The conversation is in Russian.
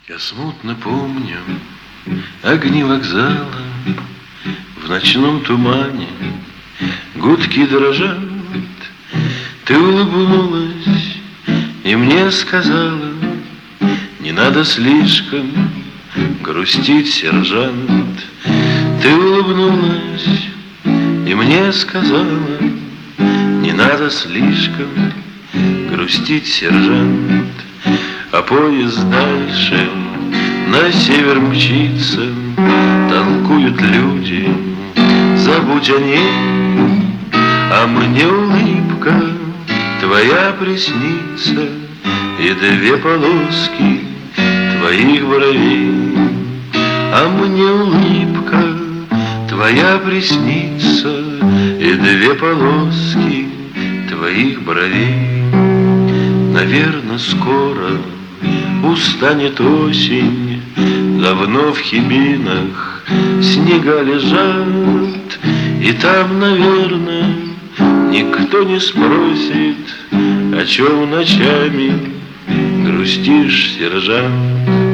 Я смутно помню огни вокзала, в ночном тумане гудки дрожат. Ты улыбнулась и мне сказала: не надо слишком грустить, сержант. Ты улыбнулась и мне сказала: не надо слишком грустить, сержант. А поезд дальше на север мчится, толкуют люди, забудь о ней. А мне улыбка твоя приснится и две полоски твоих бровей. А мне улыбка твоя приснится и две полоски твоих бровей. Наверно, скоро устанет осень, давно в хибинах снега лежат, и там, наверно, никто не спросит, о чем ночами грустишь, сержант.